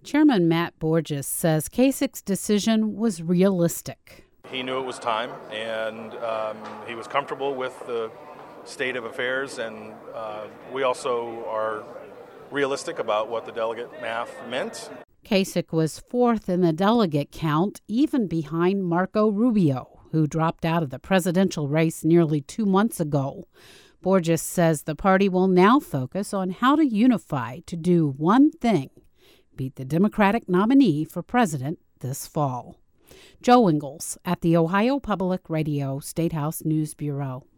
Chairman Matt Borges says Kasich's decision was realistic. He knew it was time, and he was comfortable with the state of affairs, and we also are realistic about what the delegate math meant. Kasich was fourth in the delegate count, even behind Marco Rubio, who dropped out of the presidential race nearly 2 months ago. Borges says the party will now focus on how to unify to do one thing: beat the Democratic nominee for president this fall. Joe Ingles at the Ohio Public Radio State House News Bureau.